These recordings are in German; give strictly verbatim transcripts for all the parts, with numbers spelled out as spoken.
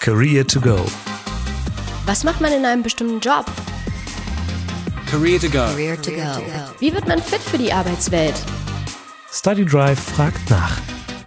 Career to go. Was macht man in einem bestimmten Job? Career to go. Career to go. Wie wird man fit für die Arbeitswelt? Study Drive fragt nach.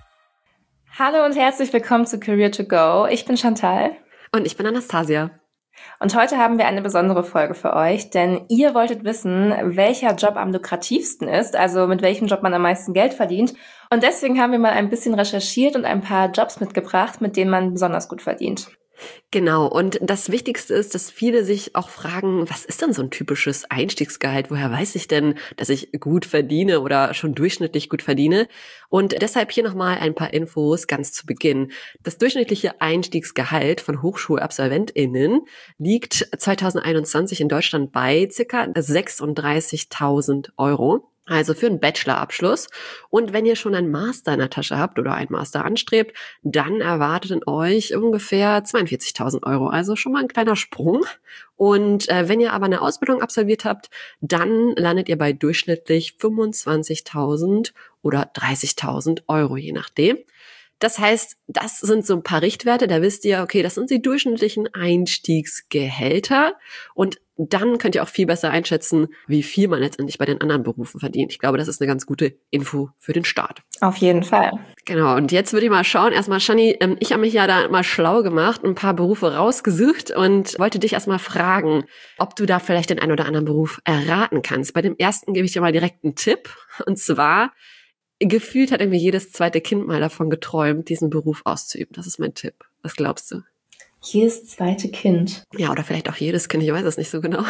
Hallo und herzlich willkommen zu Career to go. Ich bin Chantal. Und ich bin Anastasia. Und heute haben wir eine besondere Folge für euch, denn ihr wolltet wissen, welcher Job am lukrativsten ist, also mit welchem Job man am meisten Geld verdient. Und deswegen haben wir mal ein bisschen recherchiert und ein paar Jobs mitgebracht, mit denen man besonders gut verdient. Genau, und das Wichtigste ist, dass viele sich auch fragen, was ist denn so ein typisches Einstiegsgehalt? Woher weiß ich denn, dass ich gut verdiene oder schon durchschnittlich gut verdiene? Und deshalb hier nochmal ein paar Infos ganz zu Beginn. Das durchschnittliche Einstiegsgehalt von HochschulabsolventInnen liegt zwanzig einundzwanzig in Deutschland bei ca. sechsunddreißigtausend Euro. Also für einen Bachelorabschluss. Und wenn ihr schon einen Master in der Tasche habt oder einen Master anstrebt, dann erwartet euch ungefähr zweiundvierzigtausend Euro. Also schon mal ein kleiner Sprung. Und äh, wenn ihr aber eine Ausbildung absolviert habt, dann landet ihr bei durchschnittlich fünfundzwanzigtausend oder dreißigtausend Euro, je nachdem. Das heißt, das sind so ein paar Richtwerte, da wisst ihr, okay, das sind die durchschnittlichen Einstiegsgehälter und dann könnt ihr auch viel besser einschätzen, wie viel man letztendlich bei den anderen Berufen verdient. Ich glaube, das ist eine ganz gute Info für den Start. Auf jeden Fall. Genau, und jetzt würde ich mal schauen, erstmal Shani, ich habe mich ja da mal schlau gemacht, ein paar Berufe rausgesucht und wollte dich erstmal fragen, ob du da vielleicht den einen oder anderen Beruf erraten kannst. Bei dem ersten gebe ich dir mal direkt einen Tipp und zwar, gefühlt hat irgendwie jedes zweite Kind mal davon geträumt, diesen Beruf auszuüben. Das ist mein Tipp. Was glaubst du? Jedes zweite Kind. Ja, oder vielleicht auch jedes Kind, ich weiß es nicht so genau.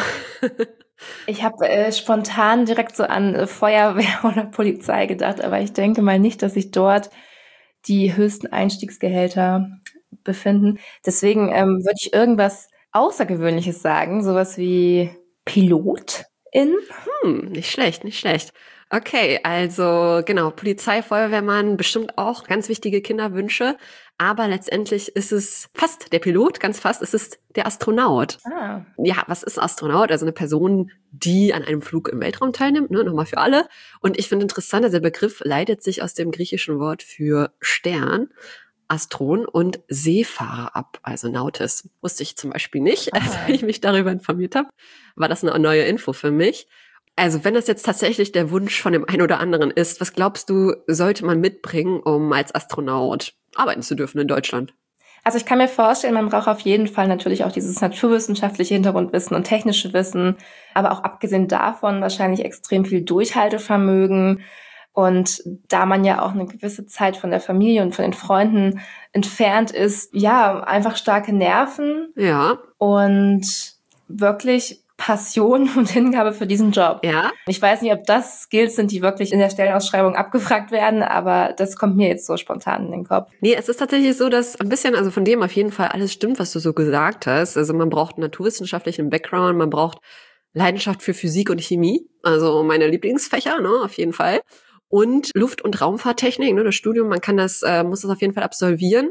Ich habe äh, spontan direkt so an äh, Feuerwehr oder Polizei gedacht, aber ich denke mal nicht, dass sich dort die höchsten Einstiegsgehälter befinden. Deswegen ähm, würde ich irgendwas Außergewöhnliches sagen, sowas wie Pilotin. Hm, nicht schlecht, nicht schlecht. Okay, also genau, Polizei, Feuerwehrmann, bestimmt auch ganz wichtige Kinderwünsche, aber letztendlich ist es fast der Pilot, ganz fast, es ist der Astronaut. Ah. Ja, was ist Astronaut? Also eine Person, die an einem Flug im Weltraum teilnimmt, ne, nochmal für alle. Und ich finde interessant, dass der Begriff leitet sich aus dem griechischen Wort für Stern, Astron und Seefahrer ab, also Nautis. Wusste ich zum Beispiel nicht, als ich mich darüber informiert habe, war das eine neue Info für mich. Also wenn das jetzt tatsächlich der Wunsch von dem einen oder anderen ist, was glaubst du, sollte man mitbringen, um als Astronaut arbeiten zu dürfen in Deutschland? Also ich kann mir vorstellen, man braucht auf jeden Fall natürlich auch dieses naturwissenschaftliche Hintergrundwissen und technische Wissen, aber auch abgesehen davon wahrscheinlich extrem viel Durchhaltevermögen. Und da man ja auch eine gewisse Zeit von der Familie und von den Freunden entfernt ist, ja, einfach starke Nerven. Ja. Und wirklich Passion und Hingabe für diesen Job. Ja. Ich weiß nicht, ob das Skills sind, die wirklich in der Stellenausschreibung abgefragt werden, aber das kommt mir jetzt so spontan in den Kopf. Nee, es ist tatsächlich so, dass ein bisschen, also von dem auf jeden Fall alles stimmt, was du so gesagt hast. Also man braucht einen naturwissenschaftlichen Background, man braucht Leidenschaft für Physik und Chemie, also meine Lieblingsfächer, ne, auf jeden Fall. Und Luft- und Raumfahrttechnik, ne, das Studium, man kann das, äh, muss das auf jeden Fall absolvieren.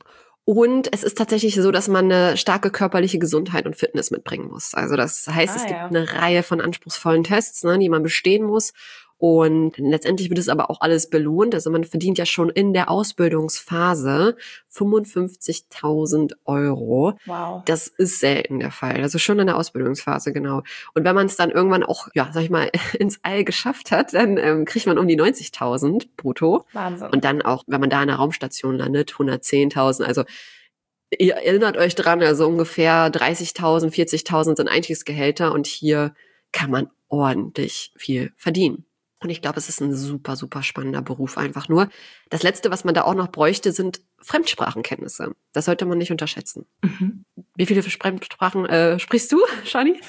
Und es ist tatsächlich so, dass man eine starke körperliche Gesundheit und Fitness mitbringen muss. Also das heißt, Ah, es gibt ja. eine Reihe von anspruchsvollen Tests, ne, die man bestehen muss. Und letztendlich wird es aber auch alles belohnt. Also man verdient ja schon in der Ausbildungsphase fünfundfünfzigtausend Euro. Wow. Das ist selten der Fall. Also schon in der Ausbildungsphase, genau. Und wenn man es dann irgendwann auch, ja, sag ich mal, ins All geschafft hat, dann ähm, kriegt man um die neunzigtausend brutto. Wahnsinn. Und dann auch, wenn man da in der Raumstation landet, hundertzehntausend. Also ihr erinnert euch dran, also ungefähr dreißigtausend, vierzigtausend sind Einstiegsgehälter und hier kann man ordentlich viel verdienen. Und ich glaube, es ist ein super, super spannender Beruf einfach nur. Das Letzte, was man da auch noch bräuchte, sind Fremdsprachenkenntnisse. Das sollte man nicht unterschätzen. Mhm. Wie viele Fremdsprachen äh, sprichst du, Shani?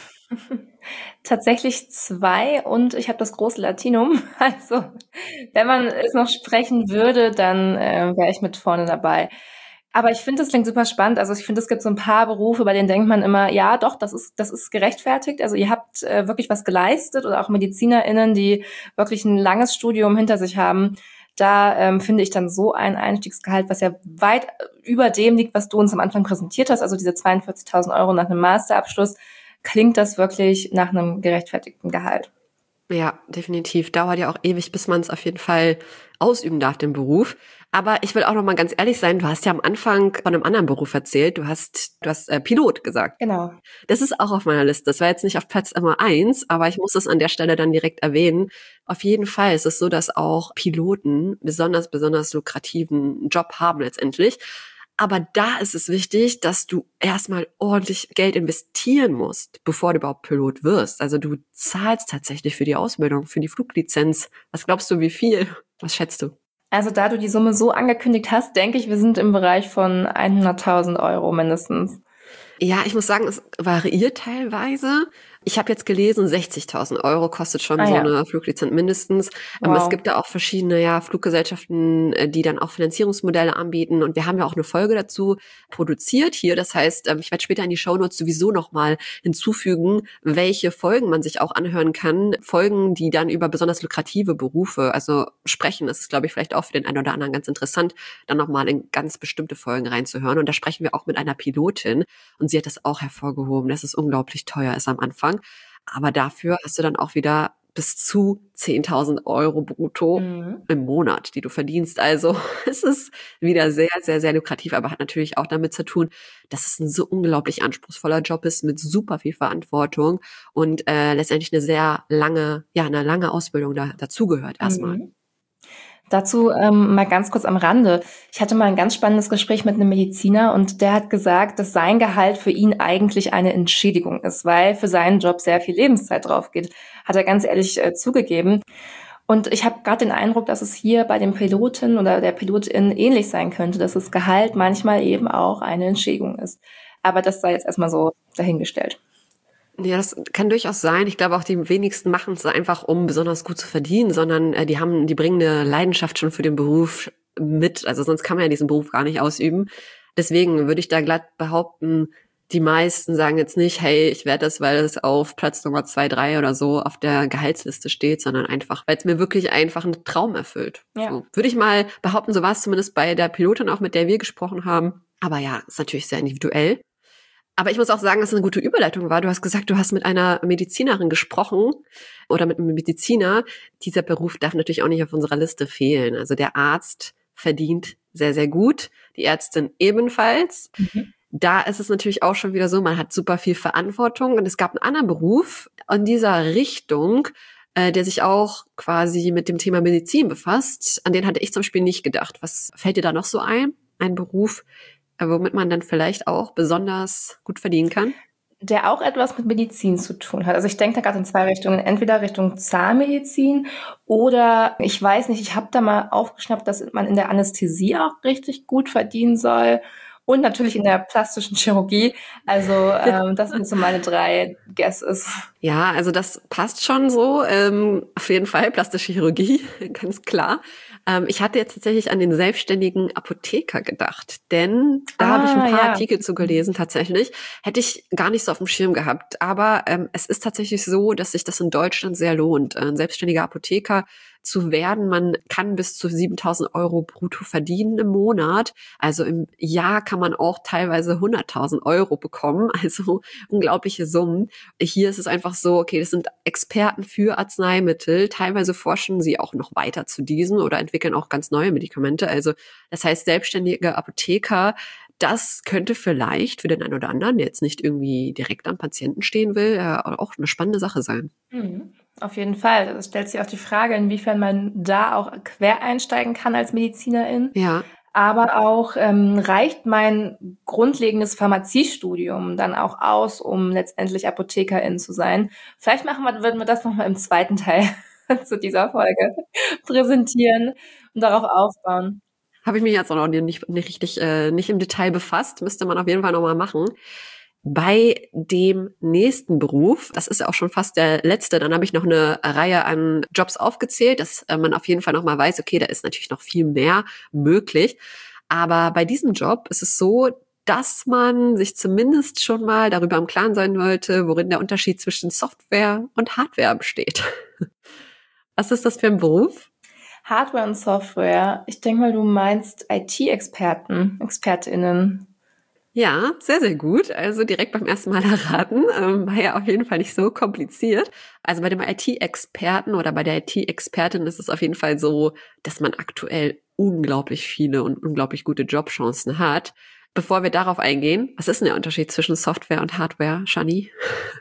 Tatsächlich zwei und ich habe das große Latinum. Also wenn man es noch sprechen würde, dann äh, wäre ich mit vorne dabei. Aber ich finde, das klingt super spannend. Also ich finde, es gibt so ein paar Berufe, bei denen denkt man immer, ja doch, das ist das ist gerechtfertigt. Also ihr habt äh, wirklich was geleistet oder auch MedizinerInnen, die wirklich ein langes Studium hinter sich haben. Da ähm, finde ich dann so ein Einstiegsgehalt, was ja weit über dem liegt, was du uns am Anfang präsentiert hast, also diese zweiundvierzigtausend Euro nach einem Masterabschluss, klingt das wirklich nach einem gerechtfertigten Gehalt. Ja, definitiv. Dauert ja auch ewig, bis man es auf jeden Fall ausüben darf, den Beruf. Aber ich will auch noch mal ganz ehrlich sein, du hast ja am Anfang von einem anderen Beruf erzählt, du hast, du hast äh, Pilot gesagt. Genau. Das ist auch auf meiner Liste. Das war jetzt nicht auf Platz Nummer eins, aber ich muss es an der Stelle dann direkt erwähnen. Auf jeden Fall ist es so, dass auch Piloten besonders, besonders lukrativen Job haben letztendlich. Aber da ist es wichtig, dass du erstmal ordentlich Geld investieren musst, bevor du überhaupt Pilot wirst. Also du zahlst tatsächlich für die Ausbildung, für die Fluglizenz. Was glaubst du, wie viel? Was schätzt du? Also da du die Summe so angekündigt hast, denke ich, wir sind im Bereich von hunderttausend Euro mindestens. Ja, ich muss sagen, es variiert teilweise. Ich habe jetzt gelesen, sechzigtausend Euro kostet schon Ah, so ja. eine Fluglizenz mindestens. Aber Wow. es gibt da auch verschiedene ja, Fluggesellschaften, äh, die dann auch Finanzierungsmodelle anbieten. Und wir haben ja auch eine Folge dazu produziert hier. Das heißt, ähm, ich werde später in die Shownotes sowieso nochmal hinzufügen, welche Folgen man sich auch anhören kann. Folgen, die dann über besonders lukrative Berufe also sprechen. Das ist, glaube ich, vielleicht auch für den einen oder anderen ganz interessant, dann nochmal in ganz bestimmte Folgen reinzuhören. Und da sprechen wir auch mit einer Pilotin. Und sie hat das auch hervorgehoben, dass es unglaublich teuer ist am Anfang. Aber dafür hast du dann auch wieder bis zu zehntausend Euro brutto Mhm. im Monat, die du verdienst. Also es ist wieder sehr, sehr, sehr lukrativ, aber hat natürlich auch damit zu tun, dass es ein so unglaublich anspruchsvoller Job ist mit super viel Verantwortung und äh, letztendlich eine sehr lange, ja, eine lange Ausbildung da, dazugehört erstmal. Mhm. Dazu ähm, mal ganz kurz am Rande. Ich hatte mal ein ganz spannendes Gespräch mit einem Mediziner und der hat gesagt, dass sein Gehalt für ihn eigentlich eine Entschädigung ist, weil für seinen Job sehr viel Lebenszeit drauf geht. Hat er ganz ehrlich äh, zugegeben. Und ich habe gerade den Eindruck, dass es hier bei dem Piloten oder der Pilotin ähnlich sein könnte, dass das Gehalt manchmal eben auch eine Entschädigung ist. Aber das sei jetzt erstmal so dahingestellt. Ja, das kann durchaus sein. Ich glaube auch, die wenigsten machen es einfach, um besonders gut zu verdienen, sondern äh, die haben, die bringen eine Leidenschaft schon für den Beruf mit. Also sonst kann man ja diesen Beruf gar nicht ausüben. Deswegen würde ich da glatt behaupten, die meisten sagen jetzt nicht, hey, ich werde das, weil es auf Platz Nummer zwei, drei oder so auf der Gehaltsliste steht, sondern einfach, weil es mir wirklich einfach einen Traum erfüllt. Ja. So, würde ich mal behaupten, so war es zumindest bei der Pilotin auch, mit der wir gesprochen haben. Aber ja, ist natürlich sehr individuell. Aber ich muss auch sagen, dass es eine gute Überleitung war. Du hast gesagt, du hast mit einer Medizinerin gesprochen oder mit einem Mediziner. Dieser Beruf darf natürlich auch nicht auf unserer Liste fehlen. Also der Arzt verdient sehr, sehr gut. Die Ärztin ebenfalls. Mhm. Da ist es natürlich auch schon wieder so, man hat super viel Verantwortung. Und es gab einen anderen Beruf in dieser Richtung, äh, der sich auch quasi mit dem Thema Medizin befasst. An den hatte ich zum Beispiel nicht gedacht. Was fällt dir da noch so ein? Ein Beruf, womit man dann vielleicht auch besonders gut verdienen kann? Der auch etwas mit Medizin zu tun hat. Also ich denke da gerade in zwei Richtungen. Entweder Richtung Zahnmedizin oder ich weiß nicht, ich habe da mal aufgeschnappt, dass man in der Anästhesie auch richtig gut verdienen soll. Und natürlich in der plastischen Chirurgie. Also ähm, das sind so meine drei Guesses. Ja, also das passt schon so. Ähm, auf jeden Fall plastische Chirurgie, ganz klar. Ähm, ich hatte jetzt tatsächlich an den selbstständigen Apotheker gedacht, denn da Ah, habe ich ein paar ja. Artikel zu gelesen tatsächlich. Hätte ich gar nicht so auf dem Schirm gehabt. Aber ähm, es ist tatsächlich so, dass sich das in Deutschland sehr lohnt. Ein selbstständiger Apotheker zu werden. Man kann bis zu siebentausend Euro brutto verdienen im Monat. Also im Jahr kann man auch teilweise hunderttausend Euro bekommen. Also unglaubliche Summen. Hier ist es einfach so, okay, das sind Experten für Arzneimittel. Teilweise forschen sie auch noch weiter zu diesen oder entwickeln auch ganz neue Medikamente. Also das heißt, selbstständige Apotheker, das könnte vielleicht für den einen oder anderen, der jetzt nicht irgendwie direkt am Patienten stehen will, äh, auch eine spannende Sache sein. Mhm. Auf jeden Fall. Es stellt sich auch die Frage, inwiefern man da auch quer einsteigen kann als Medizinerin. Ja. Aber auch ähm, reicht mein grundlegendes Pharmaziestudium dann auch aus, um letztendlich Apothekerin zu sein? Vielleicht machen wir, würden wir das nochmal im zweiten Teil zu dieser Folge präsentieren und darauf aufbauen. Habe ich mich jetzt auch noch nicht, nicht richtig, äh, nicht im Detail befasst. Müsste man auf jeden Fall nochmal machen. Bei dem nächsten Beruf, das ist auch schon fast der letzte, dann habe ich noch eine Reihe an Jobs aufgezählt, dass äh, man auf jeden Fall nochmal weiß, okay, da ist natürlich noch viel mehr möglich. Aber bei diesem Job ist es so, dass man sich zumindest schon mal darüber im Klaren sein wollte, worin der Unterschied zwischen Software und Hardware besteht. Was ist das für ein Beruf? Hardware und Software. Ich denke mal, du meinst I T-Experten, ExpertInnen. Ja, sehr, sehr gut. Also direkt beim ersten Mal erraten. Ähm, war ja auf jeden Fall nicht so kompliziert. Also bei dem I T-Experten oder bei der I T-Expertin ist es auf jeden Fall so, dass man aktuell unglaublich viele und unglaublich gute Jobchancen hat. Bevor wir darauf eingehen, was ist denn der Unterschied zwischen Software und Hardware, Shani?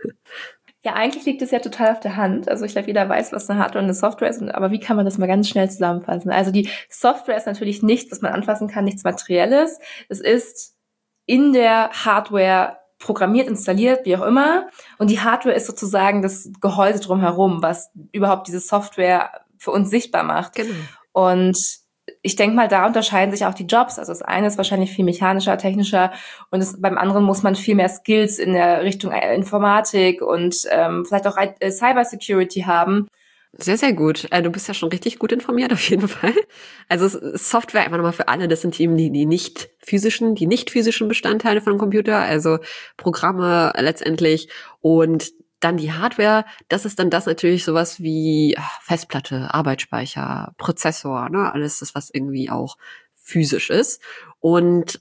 Ja, eigentlich liegt es ja total auf der Hand. Also ich glaube, jeder weiß, was eine Hardware und eine Software ist. Aber wie kann man das mal ganz schnell zusammenfassen? Also die Software ist natürlich nichts, was man anfassen kann, nichts Materielles. Es ist in der Hardware programmiert, installiert, wie auch immer. Und die Hardware ist sozusagen das Gehäuse drumherum, was überhaupt diese Software für uns sichtbar macht. Genau. Und ich denke mal, da unterscheiden sich auch die Jobs. Also das eine ist wahrscheinlich viel mechanischer, technischer und das, beim anderen muss man viel mehr Skills in der Richtung Informatik und ähm, vielleicht auch äh, Cybersecurity haben. Sehr, sehr gut. Du bist ja schon richtig gut informiert auf jeden Fall. Also Software einfach nochmal für alle, das sind eben die, die nicht physischen, die nicht physischen Bestandteile von einem Computer, also Programme letztendlich und dann die Hardware, das ist dann das natürlich sowas wie Festplatte, Arbeitsspeicher, Prozessor, ne, alles das, was irgendwie auch physisch ist. Und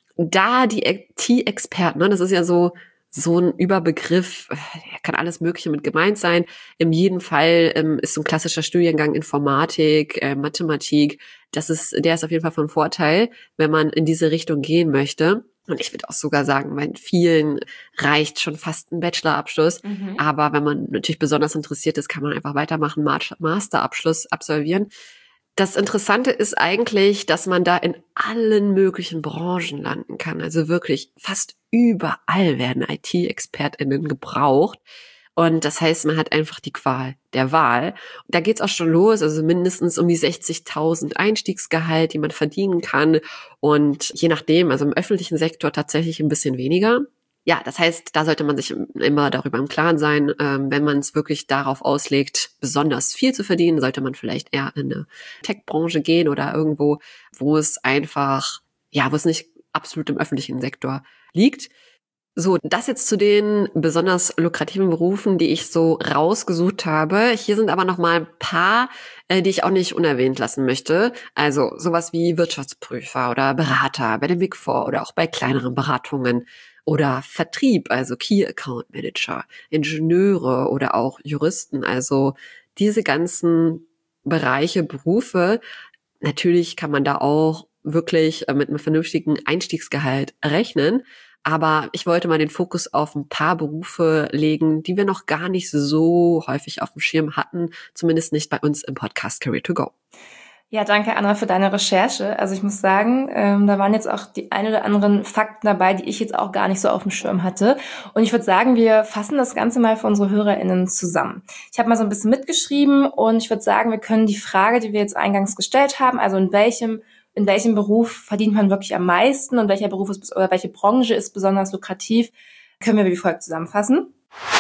da die I T-Experten, ne, das ist ja so so ein Überbegriff, kann alles Mögliche mit gemeint sein. In jedem Fall ähm, ist so ein klassischer Studiengang Informatik, äh, Mathematik, das ist, der ist auf jeden Fall von Vorteil, wenn man in diese Richtung gehen möchte. Und ich würde auch sogar sagen, bei vielen reicht schon fast ein Bachelorabschluss. Mhm. Aber wenn man natürlich besonders interessiert ist, kann man einfach weitermachen, Masterabschluss absolvieren. Das Interessante ist eigentlich, dass man da in allen möglichen Branchen landen kann. Also wirklich fast überall werden I T-ExpertInnen gebraucht. Und das heißt, man hat einfach die Qual der Wahl. Da geht's auch schon los, also mindestens um die sechzigtausend Einstiegsgehalt, die man verdienen kann. Und je nachdem, also im öffentlichen Sektor tatsächlich ein bisschen weniger. Ja, das heißt, da sollte man sich immer darüber im Klaren sein, ähm, wenn man es wirklich darauf auslegt, besonders viel zu verdienen, sollte man vielleicht eher in eine Tech-Branche gehen oder irgendwo, wo es einfach, ja, wo es nicht absolut im öffentlichen Sektor liegt. So, das jetzt zu den besonders lukrativen Berufen, die ich so rausgesucht habe. Hier sind aber noch mal ein paar, äh, die ich auch nicht unerwähnt lassen möchte. Also sowas wie Wirtschaftsprüfer oder Berater bei den Big Four oder auch bei kleineren Beratungen. Oder Vertrieb, also Key Account Manager, Ingenieure oder auch Juristen. Also diese ganzen Bereiche, Berufe, natürlich kann man da auch wirklich mit einem vernünftigen Einstiegsgehalt rechnen. Aber ich wollte mal den Fokus auf ein paar Berufe legen, die wir noch gar nicht so häufig auf dem Schirm hatten, zumindest nicht bei uns im Podcast Career to Go. Ja, danke Anna für deine Recherche. Also ich muss sagen, ähm, da waren jetzt auch die ein oder anderen Fakten dabei, die ich jetzt auch gar nicht so auf dem Schirm hatte. Und ich würde sagen, wir fassen das Ganze mal für unsere HörerInnen zusammen. Ich habe mal so ein bisschen mitgeschrieben und ich würde sagen, wir können die Frage, die wir jetzt eingangs gestellt haben, also in welchem in welchem Beruf verdient man wirklich am meisten und welcher Beruf ist oder welche Branche ist besonders lukrativ, können wir wie folgt zusammenfassen.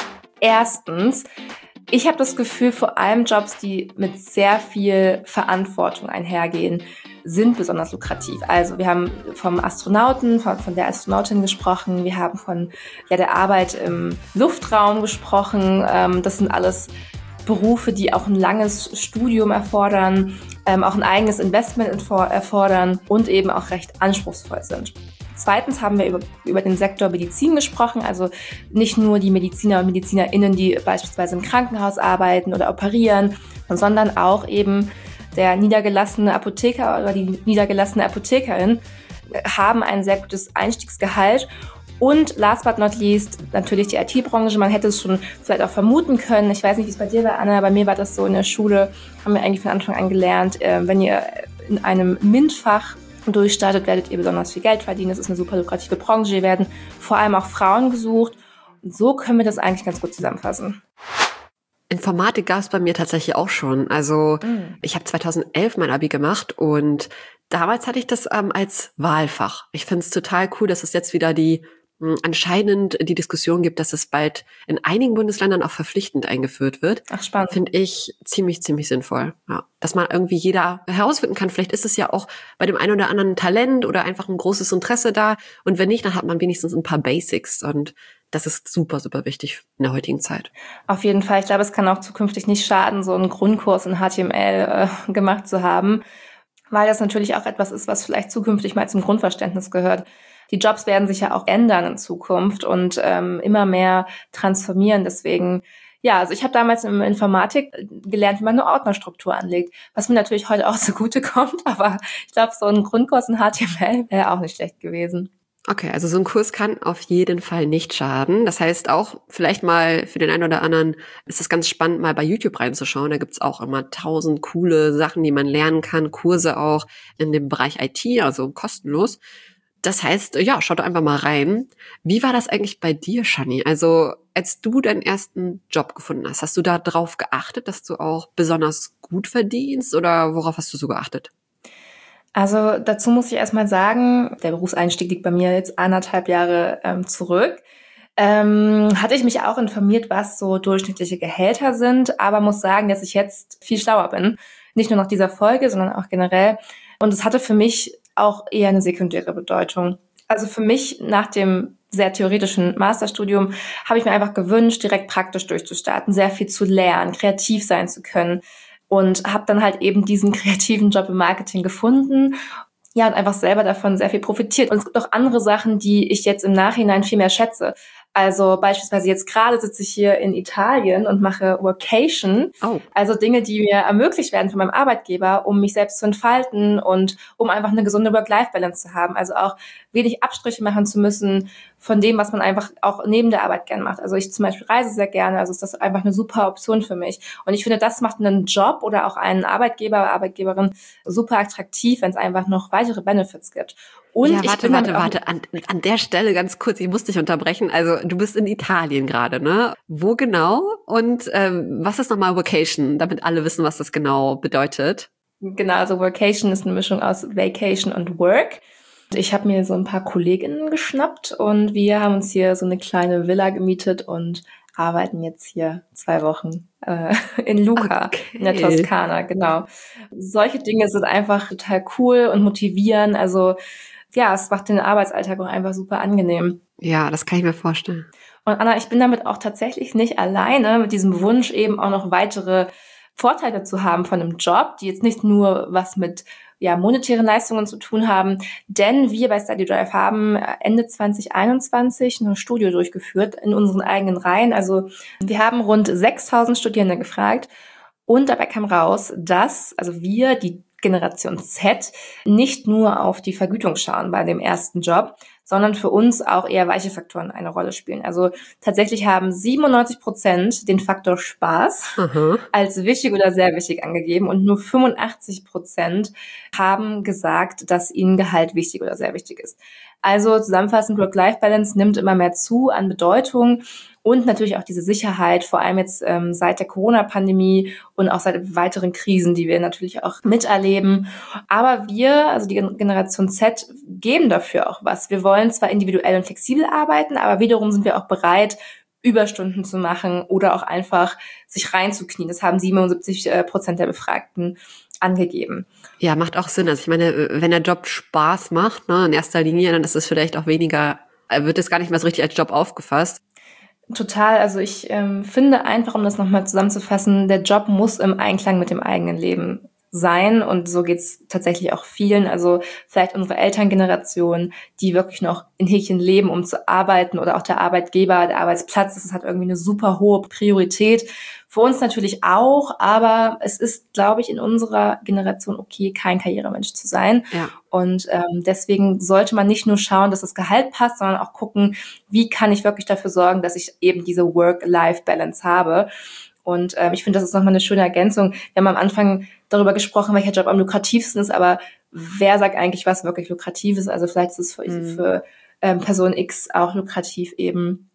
Erstens, ich habe das Gefühl, vor allem Jobs, die mit sehr viel Verantwortung einhergehen, sind besonders lukrativ. Also wir haben vom Astronauten, von, von der Astronautin gesprochen, wir haben von ja, der Arbeit im Luftraum gesprochen. Ähm, das sind alles Berufe, die auch ein langes Studium erfordern, ähm, auch ein eigenes Investment erfordern und eben auch recht anspruchsvoll sind. Zweitens haben wir über, über den Sektor Medizin gesprochen, also nicht nur die Mediziner und MedizinerInnen, die beispielsweise im Krankenhaus arbeiten oder operieren, sondern auch eben der niedergelassene Apotheker oder die niedergelassene Apothekerin haben ein sehr gutes Einstiegsgehalt. Und last but not least, natürlich die I T-Branche. Man hätte es schon vielleicht auch vermuten können. Ich weiß nicht, wie es bei dir war, Anna. Bei mir war das so in der Schule, haben wir eigentlich von Anfang an gelernt, äh, wenn ihr in einem MINT-Fach durchstartet, werdet ihr besonders viel Geld verdienen. Das ist eine super lukrative Branche. Hier werden vor allem auch Frauen gesucht. Und so können wir das eigentlich ganz gut zusammenfassen. Informatik gab es bei mir tatsächlich auch schon. Also mm. ich habe zweitausendelf mein Abi gemacht und damals hatte ich das ähm, als Wahlfach. Ich finde es total cool, dass es jetzt wieder die anscheinend die Diskussion gibt, dass es bald in einigen Bundesländern auch verpflichtend eingeführt wird. Ach, spannend. Finde ich ziemlich, ziemlich sinnvoll. Ja. Dass man irgendwie jeder herausfinden kann. Vielleicht ist es ja auch bei dem einen oder anderen Talent oder einfach ein großes Interesse da. Und wenn nicht, dann hat man wenigstens ein paar Basics. Und das ist super, super wichtig in der heutigen Zeit. Auf jeden Fall. Ich glaube, es kann auch zukünftig nicht schaden, so einen Grundkurs in H T M L äh, gemacht zu haben, weil das natürlich auch etwas ist, was vielleicht zukünftig mal zum Grundverständnis gehört. die Jobs werden sich ja auch ändern in Zukunft und ähm, immer mehr transformieren. Deswegen, ja, also ich habe damals in Informatik gelernt, wie man eine Ordnerstruktur anlegt, was mir natürlich heute auch zugutekommt, aber ich glaube, so ein Grundkurs in H T M L wäre auch nicht schlecht gewesen. Okay, also so ein Kurs kann auf jeden Fall nicht schaden. Das heißt auch, vielleicht mal für den einen oder anderen ist es ganz spannend, mal bei YouTube reinzuschauen. Da gibt's auch immer tausend coole Sachen, die man lernen kann, Kurse auch in dem Bereich I T, also kostenlos. Das heißt, ja, schaut einfach mal rein. Wie war das eigentlich bei dir, Shani? Also als du deinen ersten Job gefunden hast, hast du da drauf geachtet, dass du auch besonders gut verdienst oder worauf hast du so geachtet? Also dazu muss ich erstmal sagen, der Berufseinstieg liegt bei mir jetzt anderthalb Jahre ähm, zurück. Ähm, hatte ich mich auch informiert, was so durchschnittliche Gehälter sind, aber muss sagen, dass ich jetzt viel schlauer bin. Nicht nur nach dieser Folge, sondern auch generell. Und es hatte für mich auch eher eine sekundäre Bedeutung. Also für mich nach dem sehr theoretischen Masterstudium habe ich mir einfach gewünscht, direkt praktisch durchzustarten, sehr viel zu lernen, kreativ sein zu können. Und habe dann halt eben diesen kreativen Job im Marketing gefunden. Ja, und einfach selber davon sehr viel profitiert. Und es gibt auch andere Sachen, die ich jetzt im Nachhinein viel mehr schätze. Also beispielsweise jetzt gerade sitze ich hier in Italien und mache Workation. Oh. Also Dinge, die mir ermöglicht werden von meinem Arbeitgeber, um mich selbst zu entfalten und um einfach eine gesunde Work-Life-Balance zu haben. Also auch wenig Abstriche machen zu müssen von dem, was man einfach auch neben der Arbeit gern macht. Also ich zum Beispiel reise sehr gerne, also ist das einfach eine super Option für mich. Und ich finde, das macht einen Job oder auch einen Arbeitgeber, Arbeitgeberin super attraktiv, wenn es einfach noch weitere Benefits gibt. Und ja, ich warte, bin warte, auch, warte. An, an der Stelle ganz kurz, ich muss dich unterbrechen. Also du bist in Italien gerade, ne? Wo genau? Und ähm, was ist nochmal Vacation, damit alle wissen, was das genau bedeutet? Genau, also Workation ist eine Mischung aus Vacation und Work. Ich habe mir so ein paar KollegInnen geschnappt und wir haben uns hier so eine kleine Villa gemietet und arbeiten jetzt hier zwei Wochen äh, in Lucca, Okay. in der Toskana, genau. Solche Dinge sind einfach total cool und motivieren. Also ja, es macht den Arbeitsalltag auch einfach super angenehm. Ja, das kann ich mir vorstellen. Und Anna, ich bin damit auch tatsächlich nicht alleine, mit diesem Wunsch eben auch noch weitere Vorteile zu haben von einem Job, die jetzt nicht nur was mit ja, monetären Leistungen zu tun haben, denn wir bei StudyDrive haben Ende zwanzig einundzwanzig eine Studie durchgeführt in unseren eigenen Reihen. Also wir haben rund sechstausend Studierende gefragt und dabei kam raus, dass also wir, die Generation Z, nicht nur auf die Vergütung schauen bei dem ersten Job, sondern für uns auch eher weiche Faktoren eine Rolle spielen. Also tatsächlich haben siebenundneunzig Prozent den Faktor Spaß Aha. als wichtig oder sehr wichtig angegeben und nur fünfundachtzig Prozent haben gesagt, dass ihnen Gehalt wichtig oder sehr wichtig ist. Also zusammenfassend, Work-Life-Balance nimmt immer mehr zu an Bedeutung und natürlich auch diese Sicherheit, vor allem jetzt ähm, seit der Corona-Pandemie und auch seit weiteren Krisen, die wir natürlich auch miterleben. Aber wir, also die Generation Z, geben dafür auch was. Wir wollen zwar individuell und flexibel arbeiten, aber wiederum sind wir auch bereit, Überstunden zu machen oder auch einfach sich reinzuknien. Das haben siebenundsiebzig Prozent der Befragten angegeben. Ja, macht auch Sinn. Also ich meine, wenn der Job Spaß macht, ne, in erster Linie, dann ist es vielleicht auch weniger, wird es gar nicht mehr so richtig als Job aufgefasst. Total. Also ich ähm, finde einfach, um das nochmal zusammenzufassen, der Job muss im Einklang mit dem eigenen Leben sein und so geht's tatsächlich auch vielen, also vielleicht unsere Elterngeneration, die wirklich noch in Häkchen leben, um zu arbeiten oder auch der Arbeitgeber, der Arbeitsplatz, das hat irgendwie eine super hohe Priorität. Für uns natürlich auch, aber es ist, glaube ich, in unserer Generation okay, kein Karrieremensch zu sein. Ja. Und ähm, deswegen sollte man nicht nur schauen, dass das Gehalt passt, sondern auch gucken, wie kann ich wirklich dafür sorgen, dass ich eben diese Work-Life-Balance habe. Und ähm, ich finde, das ist nochmal eine schöne Ergänzung. Wir haben am Anfang darüber gesprochen, welcher Job am lukrativsten ist, aber wer sagt eigentlich, was wirklich lukrativ ist? Also vielleicht ist es für, mhm. für ähm, Person X auch lukrativ, eben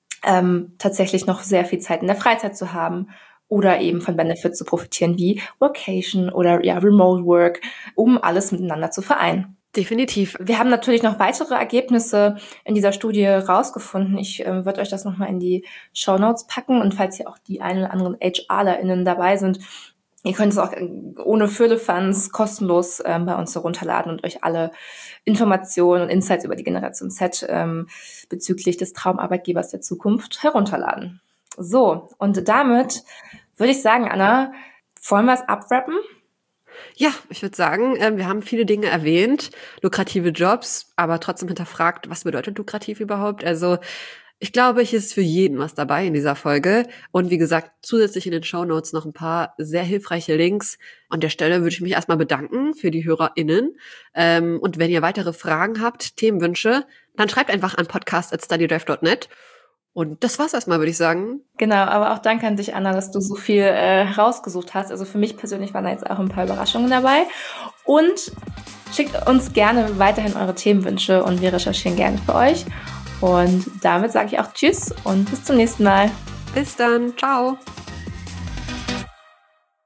ähm, tatsächlich noch sehr viel Zeit in der Freizeit zu haben oder eben von Benefits zu profitieren, wie Workation oder ja Remote Work, um alles miteinander zu vereinen. Definitiv. Wir haben natürlich noch weitere Ergebnisse in dieser Studie rausgefunden. Ich äh, würde euch das nochmal in die Shownotes packen und falls hier auch die ein oder anderen HRlerInnen dabei sind, ihr könnt es auch ohne Firlefanz kostenlos ähm, bei uns herunterladen und euch alle Informationen und Insights über die Generation Z ähm, bezüglich des Traumarbeitgebers der Zukunft herunterladen. So, und damit würde ich sagen, Anna, wollen wir es abwrappen? Ja, ich würde sagen, äh, wir haben viele Dinge erwähnt, lukrative Jobs, aber trotzdem hinterfragt, was bedeutet lukrativ überhaupt? Also ich glaube, hier ist für jeden was dabei in dieser Folge. Und wie gesagt, zusätzlich in den Shownotes noch ein paar sehr hilfreiche Links. An der Stelle würde ich mich erstmal bedanken für die HörerInnen. Ähm, und wenn ihr weitere Fragen habt, Themenwünsche, dann schreibt einfach an podcast at studydrive dot net. Und das war's erstmal, würde ich sagen. Genau, aber auch danke an dich, Anna, dass du so viel äh, rausgesucht hast. Also für mich persönlich waren da jetzt auch ein paar Überraschungen dabei. Und schickt uns gerne weiterhin eure Themenwünsche und wir recherchieren gerne für euch. Und damit sage ich auch Tschüss und bis zum nächsten Mal. Bis dann. Ciao.